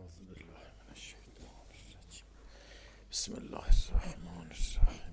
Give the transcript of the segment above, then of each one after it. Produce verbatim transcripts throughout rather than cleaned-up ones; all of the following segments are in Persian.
اعوذ بالله من الشیطان الرجیم. بسم الله الرحمن الرحیم.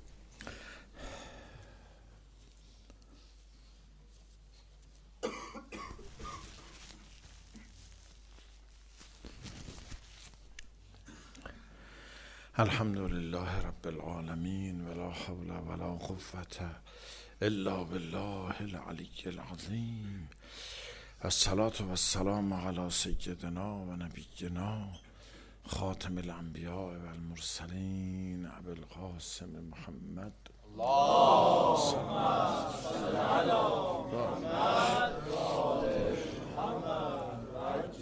الحمد لله رب العالمین ولا حول ولا قوة الا بالله العلی العظیم. الصلاة و السلام علی سیدنا و نبینا خاتم الانبیاء و المرسلین ابی القاسم محمد اللهم صل علی محمد و آل محمد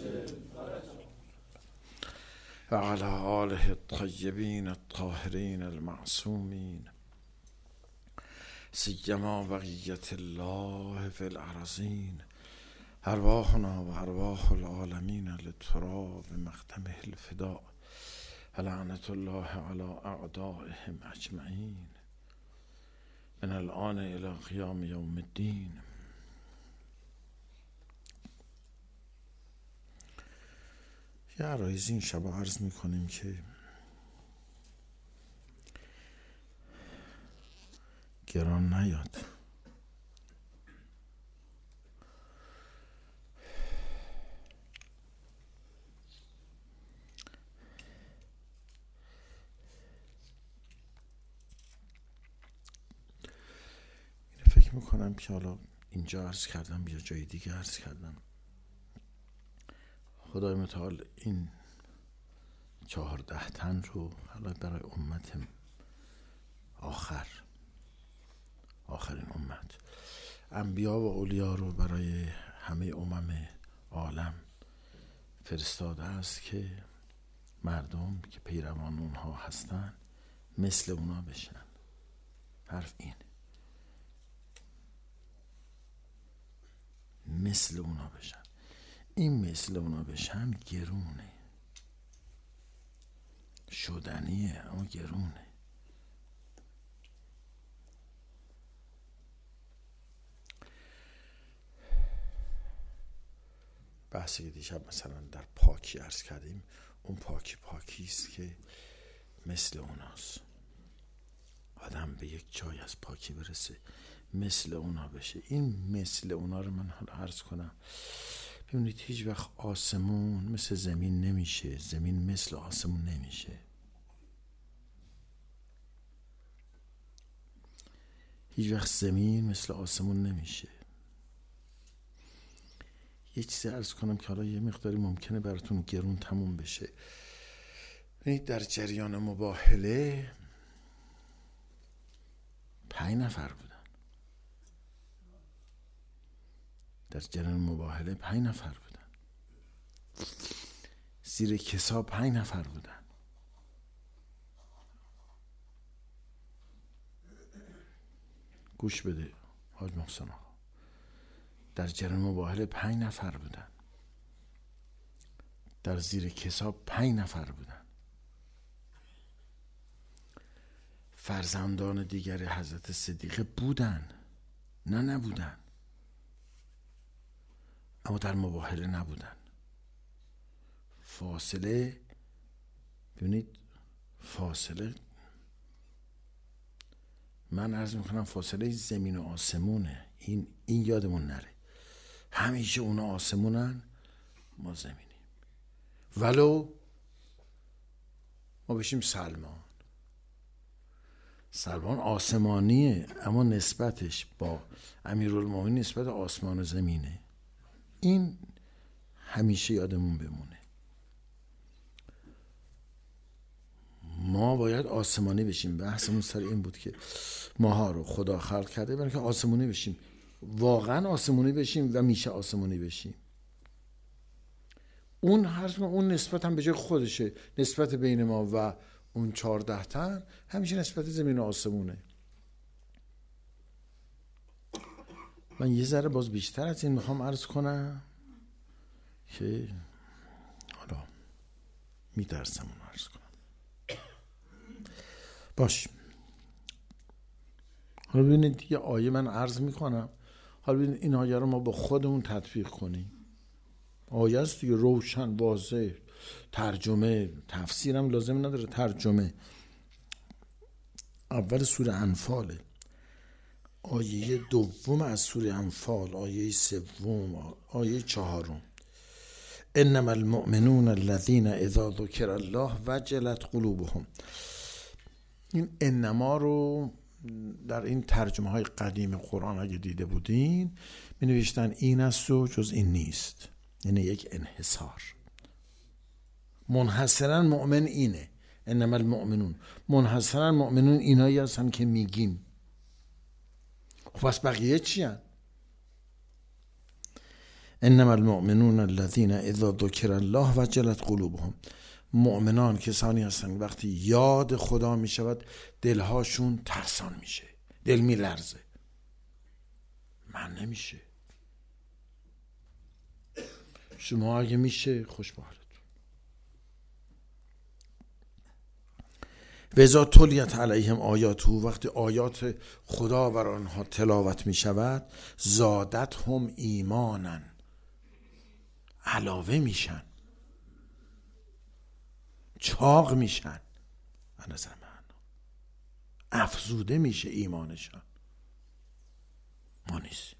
و علی آله الطیبین الطاهرین المعصومین سیما بقیة الله فی الارضین. ارواحنا و ارواح العالمین للتراب مقدمه الفداء. لعنت الله علی اعدائهم اجمعین من الآن الی قیام یوم الدین. یه عرایز این شب عرض می کنیم که گران نیاد. فکر میکنم که حالا اینجا عرض کردم یا جای دیگه عرض کردم، خدای متعال این چهارده تن رو حالا برای امت آخر، آخرین امت، انبیا و اولیا رو برای همه امم عالم فرستاده است که مردم که پیروان اونها هستن مثل اونا بشن. حرف اینه، مثل اونا بشن. این مثل اونا بشن گرونه، شدنیه اما گرونه. بحثی که دیشب مثلا در پاکی عرض کردیم، اون پاکی پاکی است که مثل اوناست. آدم به یک جای از پاکی برسه مثل اونا بشه. این مثل اونا رو من حالا عرض کنم. ببینید هیچ وقت آسمون مثل زمین نمیشه، زمین مثل آسمون نمیشه. هیچ وقت زمین مثل آسمون نمیشه. یه چیزی عرض کنم که حالا یه مقداری ممکنه براتون گرون تموم بشه. ببینید در جریان مباهله پنج نفر بودن. در جریان مباهله پنج نفر بودن. زیر کسا پنج نفر بودن. گوش بده حاج محسن آقا، در جریان مباهله پنج نفر بودن. در زیر کسا پنج نفر بودن. فرزندان دیگر حضرت صدیقه بودن، نه نبودن، اما در مباهله نبودن. فاصله، ببینید فاصله، من عرض میکنم فاصله زمین و آسمونه. این این یادمون نره. همیشه اونا آسمونن، ما زمینیم. ولو ما بشیم سلمان. سلمان آسمانیه اما نسبتش با امیرالمومنین نسبت آسمان و زمینه. این همیشه یادمون بمونه. ما باید آسمانی بشیم. بحثمون سر این بود که ماها رو خدا خلق کرده برای که آسمانی بشیم، واقعا آسمانی بشیم و میشه آسمانی بشیم. اون هر اون نسبت هم به جای خودشه، نسبت بین ما و اون چهارده تن همیشه نسبت زمین و آسمونه. من یه ذره باز بیشتر از این میخوام عرض کنم که حالا میترسم اون عرض کنم. باش، حالا ببینید یه آیه من عرض میکنم، حالا ببینید این آیه رو ما با خودمون تطبیق کنیم. آیه است دیگه، روشن واضح. ترجمه تفسیرم لازم نداره، ترجمه. اول سوره انفال، آیه دوم از سوره انفال، آیه سوم، آیه چهارم: انما المؤمنون الذين اذا ذکر الله وجلت قلوبهم. این انما رو در این ترجمه های قدیم قرآن اگه دیده بودین می نوشتن این است و جز این نیست، یعنی یک انحصار. منحصرا مؤمن اینه، انما المؤمنون، منحصرا مؤمنون اینایی هستن که میگیم. خب پس بقیه چی هن؟ انما المؤمنون الذين اذا ذکر الله وجلت قلوبهم. مؤمنان کسانی هستند وقتی یاد خدا می شود دلهاشون ترسان میشه، دل می لرزه. من نمیشه. شما اگه میشه خوش به حالتون. و اذا تلیت علیهم آیاته، وقتی آیات خدا بر آنها تلاوت می شود زادت هم ایمانا، علاوه میشن، چاق میشن، به نظر من افزوده میشه ایمانشان. ما نیست.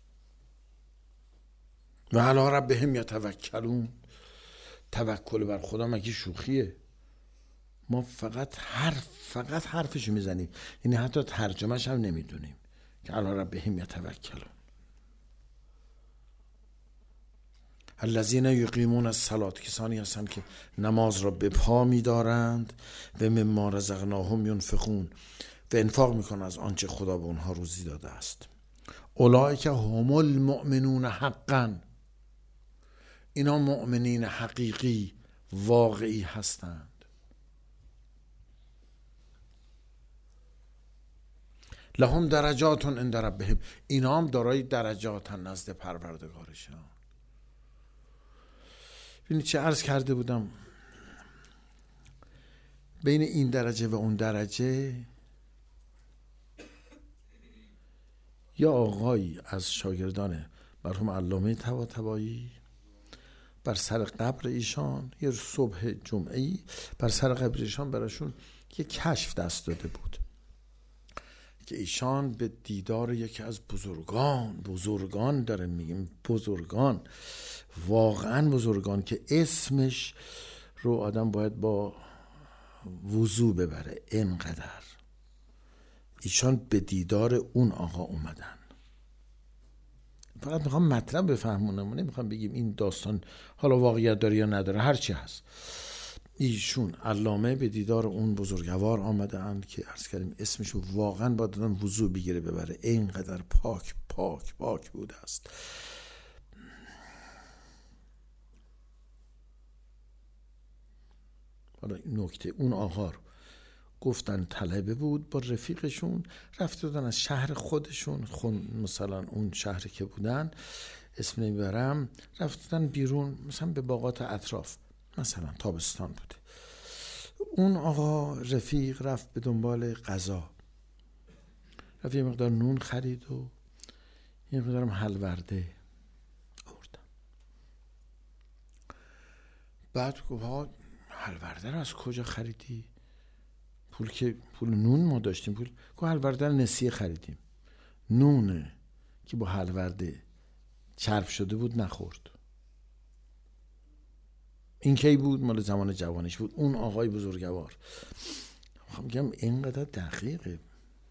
و علی ربهم یتوکلون. توکل بر خدا مگه شوخیه؟ ما فقط حرف فقط حرفشو میزنیم، یعنی حتی ترجمهش هم نمیدونیم که علی ربهم یتوکلون. الذین یقیمون الصلاة، کسانی هستند که نماز را به پا می‌دارند و مما رزقناهم ینفقون، و انفاق میکنند از آنچه خدا به اونها روزی داده است. اولئک هم المؤمنون حقا، اینا مؤمنین حقیقی واقعی هستند. لهم درجات عند ربهم، اینا هم دارای درجاتن نزد پروردگارشان. ببینید چه عرض کرده بودم، بین این درجه و اون درجه یا آقایی از شاگردان مرحوم علامه طباطبایی بر سر قبر ایشان یه صبح جمعه‌ای بر سر قبر ایشان براشون یه کشف دست داده بود که ایشان به دیدار یکی از بزرگان بزرگان داره میگیم بزرگان واقعا بزرگان که اسمش رو آدم باید با وضو ببره، اینقدر ایشان به دیدار اون آقا اومدن. فقط میخوام مطلب بفهمونم، نمیخوام بگیم این داستان حالا واقعیت داره یا نداره، هرچی هست. ایشون علامه به دیدار اون بزرگوار آمده اند که عرض کردیم اسمشو واقعا باید دادن وضو بگیره ببره، اینقدر پاک پاک پاک بوده است. حالا این نکته، اون آقا رو گفتن طلبه بود با رفیقشون، رفته بودن از شهر خودشون، خون مثلا اون شهری که بودن اسم نمیبرم، رفتن بیرون مثلا به باغات اطراف، مثلا تابستان بوده. اون آقا رفیق رفت به دنبال غذا، رفت یه مقدار نون خرید و یه مقدارم حلورده آوردن. بعد گفت ها حلورده رو از کجا خریدی؟ پول که پول نون ما داشتیم، پول که حلورده نسیه خریدیم. نونه که با حلورده چرب شده بود نخورد. این کی بود؟ مال زمان جوانش بود. اون آقای بزرگوار. خب میگم اینقدر دقیقه.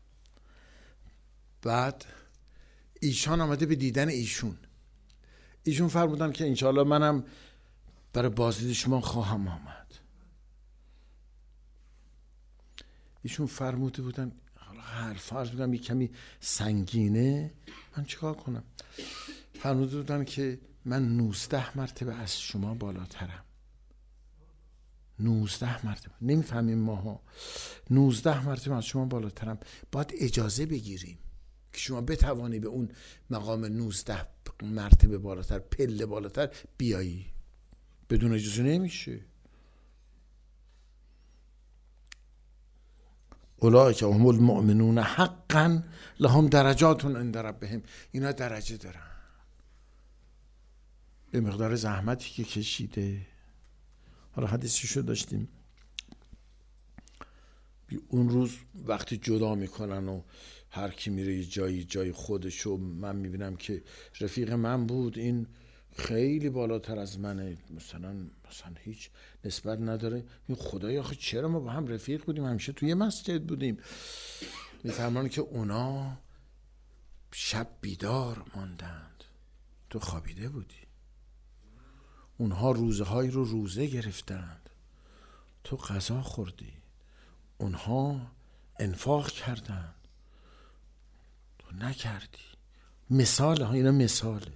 بعد ایشان آمده به دیدن ایشون. ایشون فرمودن که انشاءالله منم برای بازدید شما خواهم آمد. ایشون فرموده بودن حالا حرف فرض بودم یک کمی سنگینه، من چیکار کنم؟ فرموده بودن که من نوزده مرتبه از شما بالاترم. نوزده مرتبه، نمیفهمیم ماها. نوزده مرتبه از شما بالاترم، باید اجازه بگیریم که شما بتوانی به اون مقام نوزده مرتبه بالاتر، پله بالاتر بیایی. بدون اجازه نمیشه. اولئک هم المؤمنون حقا لهم درجات عند ربهم، اینا درجه دارن به مقدار زحمتی که کشیده. حالا حدیثیشو داشتیم، اون روز وقتی جدا میکنن و هر کی میره یه جایی جای خودشو، من میبینم که رفیق من بود، این خیلی بالاتر از منه، مثلا مثلا هیچ نسبت نداره. این خدایا آخه چرا ما با هم رفیق بودیم، همیشه توی مسجد بودیم. میفهمن که اونا شب بیدار ماندند، تو خوابیده بودی. اونها روزه های رو روزه گرفتند، تو غذا خوردی. اونها انفاق کردند، تو نکردی. مثال ها، اینا مثاله.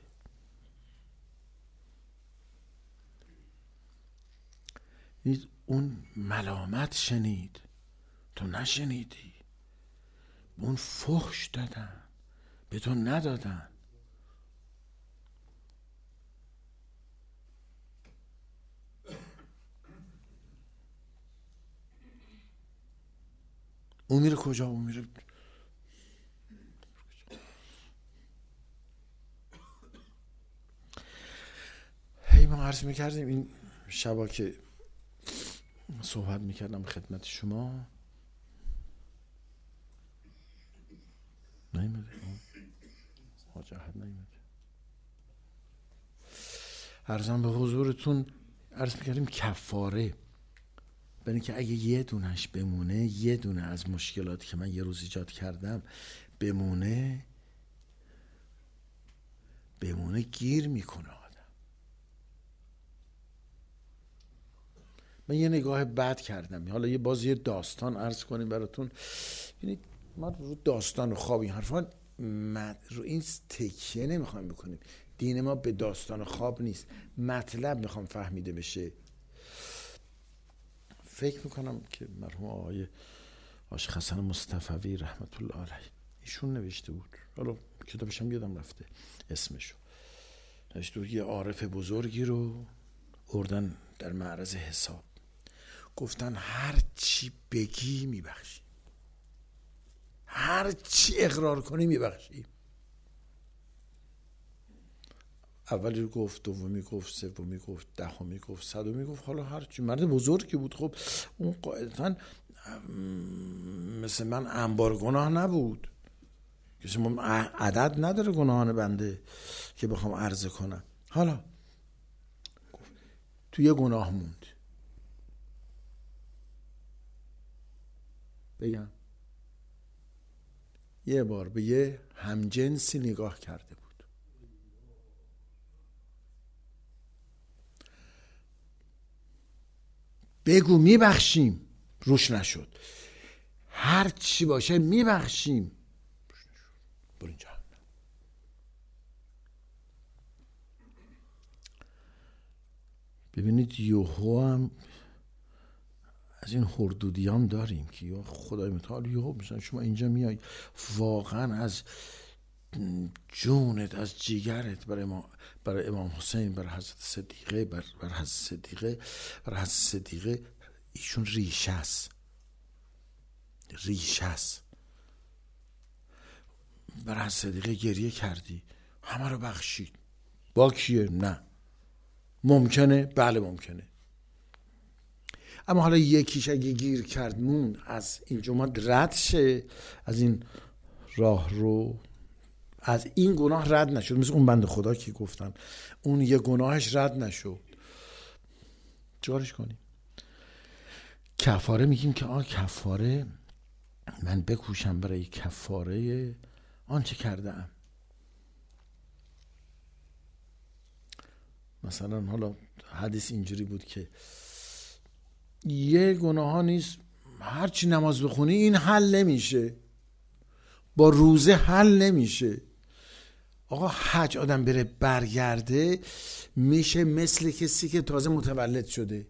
اون ملامت شنید، تو نشنیدی. اون فحش دادن، به تو ندادن. اون میره کجا؟ اون میره هی ما عرض میکردیم این شبا که صحبت میکردم خدمت شما، نیمده حاج احد نیمده، عرضم به حضورتون عرض میکردیم کفاره، برای که اگه یه دونش بمونه، یه دونه از مشکلاتی که من یه روز ایجاد کردم بمونه بمونه گیر میکنه آدم. من یه نگاه بد کردم، حالا یه باز یه داستان عرض کنیم براتون. یعنی ما رو داستان و خواب این حرفان رو این تکیه نمیخوایم بکنیم. دین ما به داستان و خواب نیست، مطلب میخوام فهمیده بشه. فکر میکنم که مرحوم آقای عاشق حسن مصطفوی رحمت الله علیه ایشون نوشته بود، حالا کتابش هم یادم رفته اسمشو، نوشته بود یه عارف بزرگی رو اردن در معرض حساب، گفتن هر چی بگی میبخشی، هر چی اقرار کنی میبخشی. اولی گفت، دومی گفت، سومی گفت، دهمی گفت، صدمی گفت، حالا هر چی. مرد بزرگی بود. خب اون قاعدتاً مثل من انبار گناه نبود، کسی عدد نداره گناهان بنده که بخوام عرضه کنم. حالا تو یه گناه موند، بگم یه بار به یه همجنسی نگاه کرده بود، بگو میبخشیم، روش نشد. هر چی باشه میبخشیم، برو اینجا. ببینید یوهو هم از این حردودی هم داریم که یا خدای متعال یوهو مثلا شما اینجا میای واقعا از جونت، از جیگرت برای ما، برای امام حسین، برای حضرت صدیقه، بر بر حضرت صدیقه، برای حضرت صدیقه، ایشون ریشه است، ریشه است. برای حضرت صدیقه گریه کردی، همه رو بخشید. با کیه؟ نه. ممکنه؟ بله ممکنه. اما حالا یکیش اگه گیر کرد مون، از این جماعت رد شه، از این راه رو، از این گناه رد نشد، مثل اون بنده خدا که گفتن اون یه گناهش رد نشد، چیکارش کنیم؟ کفاره میگیم که آه کفاره من بکوشم برای کفاره آنچه کردم. مثلا حالا حدیث اینجوری بود که یه گناه ها نیست، هرچی نماز بخونی این حل نمیشه، با روزه حل نمیشه. آقا حج آدم بره برگرده میشه مثل کسی که تازه متولد شده.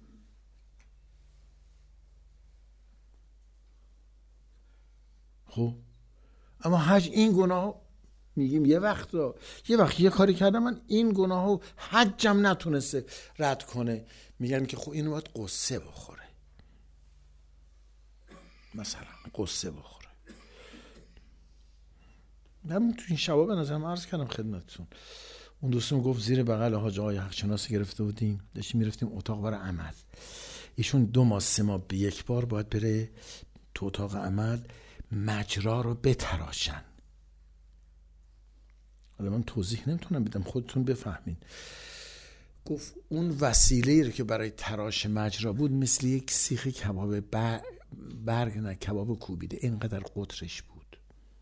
خب اما حج این گناه میگیم یه وقت رو یه وقت یه کاری کردم من این گناهو حجم نتونسته رد کنه، میگن که خب اینو باید قصه بخوره، مثلا قصه بخوره. من تو این شبا به نظرم عرض کردم خدمتتون، اون دوستم گفت زیر بغل حاج آقای حقشناس گرفته بودیم، داشتیم میرفتیم اتاق برای عمل. ایشون دو ماه سه ماه به یک بار باید بره تو اتاق عمل مجرا رو بتراشن. حالا من توضیح نمیتونم بدم، خودتون بفهمین. گفت اون وسیله‌ای رو که برای تراش مجرا بود مثل یک سیخ کباب برگ نه کباب کوبیده، اینقدر قطرش بود.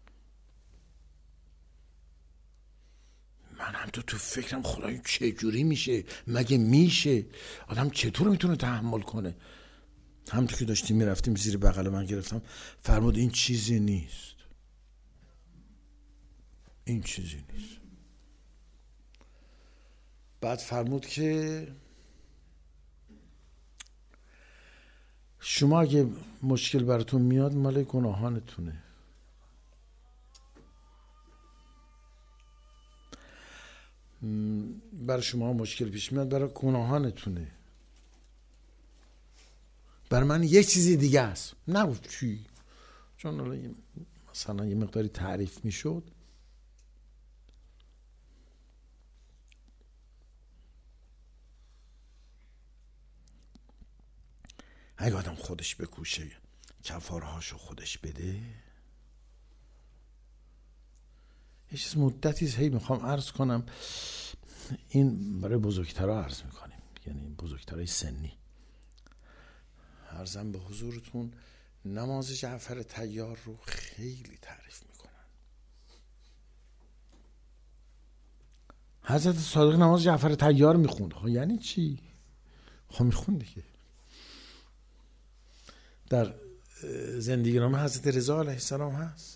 من هم تو تو فکرم خدای چه جوری میشه، مگه میشه آدم چطور میتونه تحمل کنه؟ همونطور که داشتیم میرفتیم زیر بغل من گرفتم، فرمود این چیزی نیست، این چیزی نیست. بعد فرمود که شما اگه مشکل براتون میاد مال گناهانتونه. برای شما مشکل پیش میاد برای گناهانتونه. برای من یه چیزی دیگه است. نگفت چی؟ چون مثلا یه مقداری تعریف میشد. اگه آدم خودش بکوشه کفارهاشو خودش بده. یه چیز مدتی هی میخوام عرض کنم، این برای بزرگترها عرض میکنیم، یعنی بزرگترهای سنی. عرضم به حضورتون نماز جعفر طیار رو خیلی تعریف میکنن. حضرت صادق نماز جعفر طیار میخوند. خب یعنی چی؟ خب میخوند دیگه. در زندگی نامه حضرت رضا علیه السلام هست.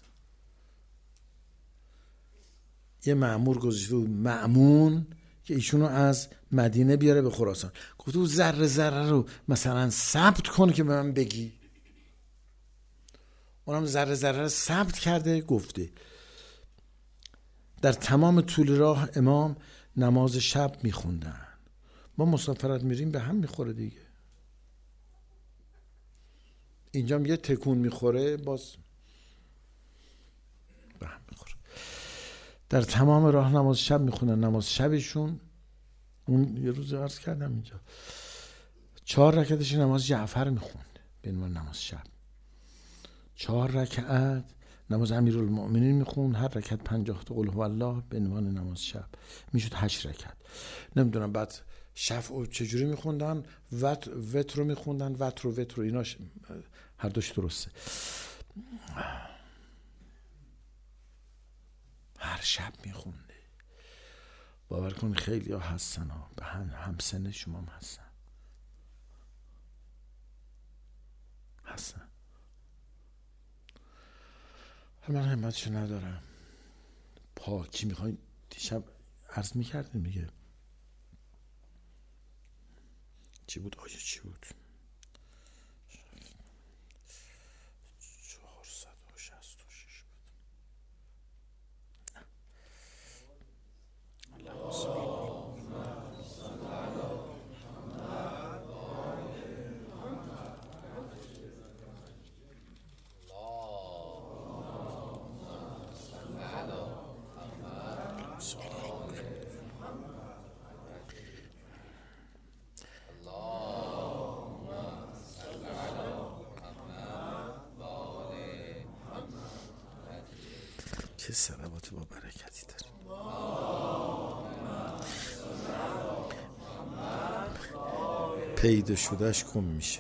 یه مأمور گذاشته بود مأمون که ایشونو از مدینه بیاره به خراسان. گفته بود ذره ذره رو مثلا ثبت کن که به من بگی. اونم ذره ذره رو ثبت کرده. گفته در تمام طول راه امام نماز شب میخوندن. ما مسافرت میریم به هم میخوره دیگه. اینجام یه تکون میخوره باز به هم میخوره. در تمام راه نماز شب میخونن. نماز شبشون اون یه روز عرض کردم اینجا چهار رکعتش نماز جعفر میخوند به عنوان نماز شب. چهار رکعت نماز امیرالمؤمنین میخوند، هر رکعت پنجاه تا قل هو الله به عنوان نماز شب، میشد هشت رکعت. نمیدونم بعد شفع چجوری میخوندن، وتر وتر رو میخوندن، وتر و وتر و ایناش هر دوش درسته. هر شب میخونده. باور کن خیلی ها هستن ها، به هم همسن شما هم هستن هستن من همتشو ندارم. پاکی میخواین. دیشب عرض میکردیم دیگه چی بود؟ آیه چی بود؟ چهارصد و شصت و شش بود. اللهم صل چه صلوات با برکتی داریم. پیدا شدهش کم میشه.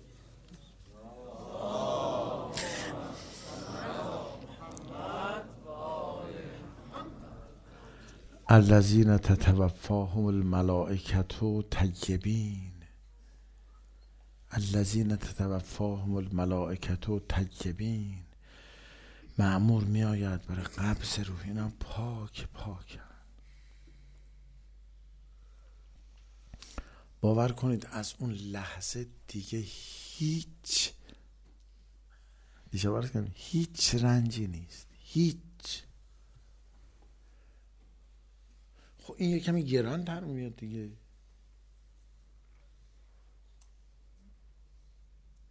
الذین تتوفاهم الملائکة طیبین. الذین تتوفاهم الملائکة طیبین. مأمور می آید برای قبض روح، اینا پاک پاکن. باور کنید از اون لحظه دیگه هیچ دیشب عرض کردم هیچ رنجی نیست، هیچ. خب این یه کمی گران در میاد دیگه.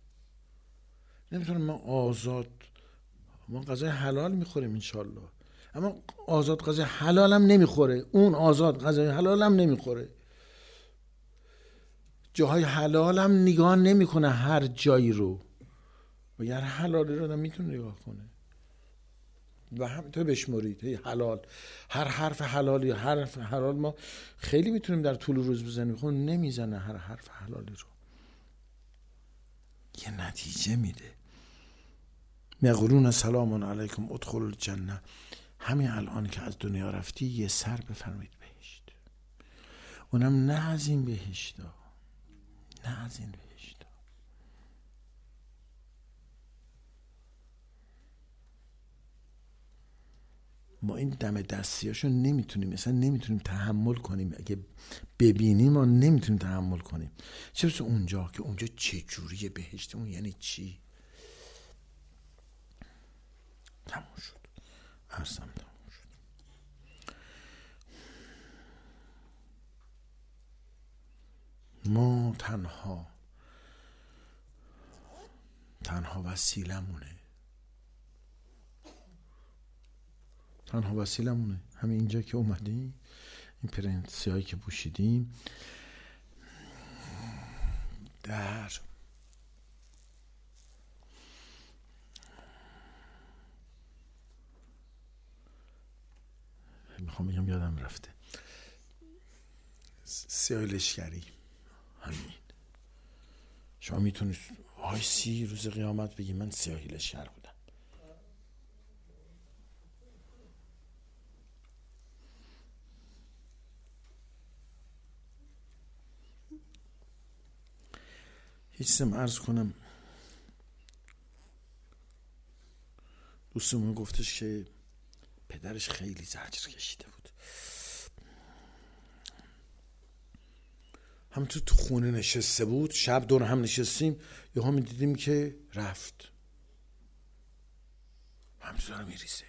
نمیتونم من آزاد، ما غذای حلال میخوریم انشالله. اما آزاد غذای حلالم نمیخوره، اون آزاد غذای حلالم نمیخوره، جاهای حلالم نگاه نمیکنه هر جایی رو، و هر حلالی رو آدم میتونه نگاه کنه و همینطور بشمرید. هی حلال، هر حرف حلالی، هر حرف حلال ما خیلی میتونیم در طول روز بزنیم، خب نمیزنه هر حرف حلالی رو، یه نتیجه میده. میقولون سلام علیکم ادخلوا الجنه، همین الان که از دنیا رفتی یه سر بفرمایید بهشت، اونم نه از این بهشتا، نه از این بهشتا. ما این دم دستیاشو نمیتونیم، مثلا نمیتونیم تحمل کنیم، اگه ببینیم ما نمیتونیم تحمل کنیم. چه برسه اونجا که اونجا چه جوریه بهشت، اون یعنی چی؟ تموم شد، عرضم تموم شد. ما تنها تنها وسیلمونه، تنها وسیلمونه همین اینجا که اومدیم، این پرنسی هایی که پوشیدیم، در میخوام بگم یادم رفته، سیاه لشکری همین. شما میتونید وایسی روز قیامت بگی من سیاهی لشکر بودم. هیچم عرض کنم، دوستمون گفتش که پدرش خیلی زجر کشیده بود، هم تو تو خونه نشسته بود، شب دور هم نشستیم، یه هم دیدیم که رفت، همینطور داره میریزه.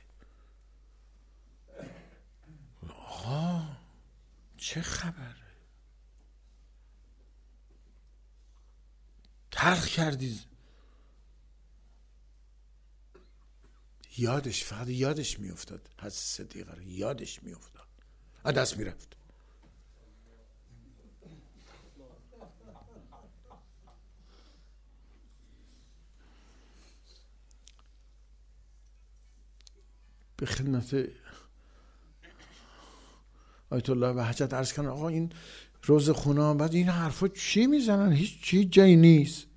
آقا چه خبره؟ تلخ کردی؟ یادش فقط یادش میافتاد، حضرت صدیقه رو یادش میافتاد، از دست میرفت. به خدمت آیت الله بهجت عرض کنم آقا این روز خونه بعد این حرفا چی میزنن؟ هیچ چی جایی نیست.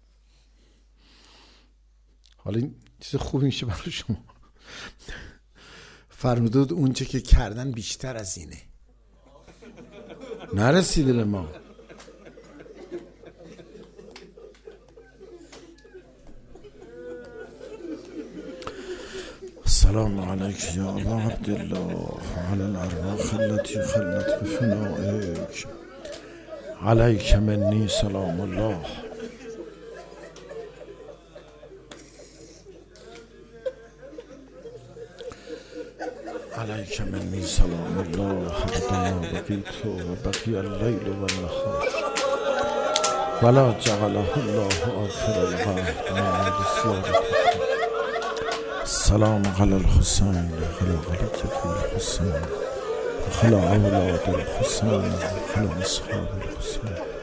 حالا این چیز خوبی میشه برای شما. فرمودود اون چه که کردن بیشتر از اینه، نرسیده به ما. السلام علیک یا ابا عبدالله علی الارواح التي خلت بفنائک، علیک منی سلام الله. علیک منی سلام الله حبدما بقیت و بقی اللیل و النهار ولا جعله الله آخر العهد ما بسیارت. سلام علی الحسین خلا غلط الحسین خلا اولاد الحسین خلا اصحاب الحسین.